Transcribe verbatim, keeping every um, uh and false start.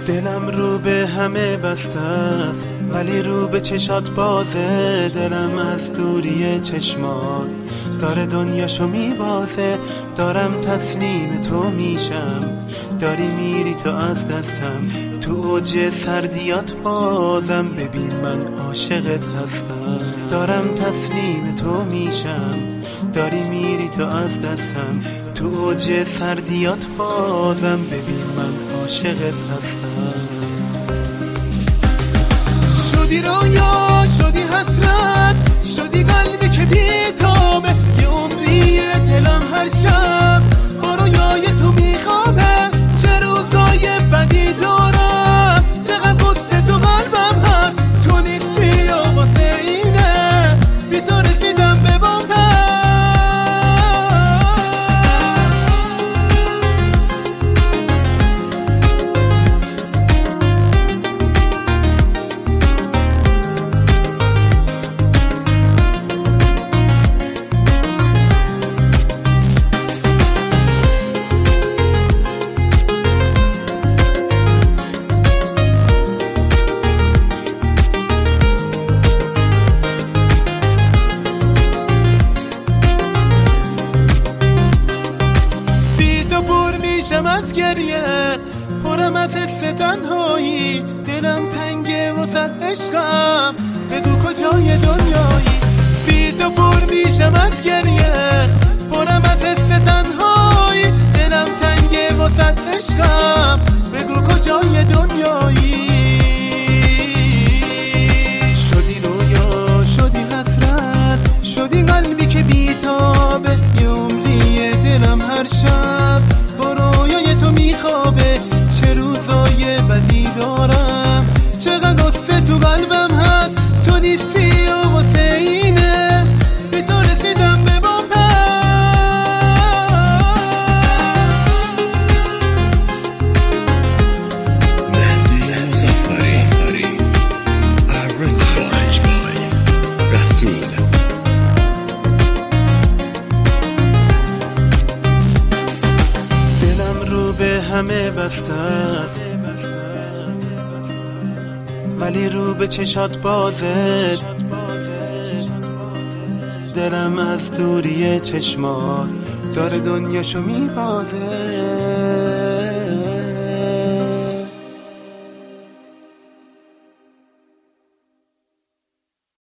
دلم رو به همه بسته است ولی رو به چشات بازه. دلم از دوری چشمات داره دنیاشو میبازه. دارم تسلیم تو میشم، داری میری تو از دستم. تو اوج سردیات بازم ببین من عاشقت هستم. دارم تسلیم تو میشم، داری میری تو از دستم. تو اوج سردیات بازم ببین من عاشقت هستم. شدی رویا، شدی حسرت، شدی قلبی که بی‌تابه. یه عمری دلم هر شب با رویای تو میخوابه. چه روزای بدی دارم، چقدر غصه تو قلبم هست. تو نیستی و واسه اینه بی تو رسیدم به بامه. میشم از گریه، پرم از حس تنهایی. دلم تنگه واسه عشقم، بگو کجای دنیایی. بی تو پر میشم از گریه، پرم از حس تنهایی. دلم تنگه واسه عشقم، بگو کجای دنیایی. شدی رویا، شدی حسرت، شدی قلبی که بی‌تابه. یه عمری دلم هر شب با رویای تو میخوابه. چه روزای بدی دارم، چقدر غصه تو قلبم هست. تو نیستی و واسه اینه بی تو رسیدم به بامه. مهدی مظفری arranged by رسول. به همه بسته است ولی رو به چشات بازه. دلم از دوری چشمات داره دنیاشو میبازه.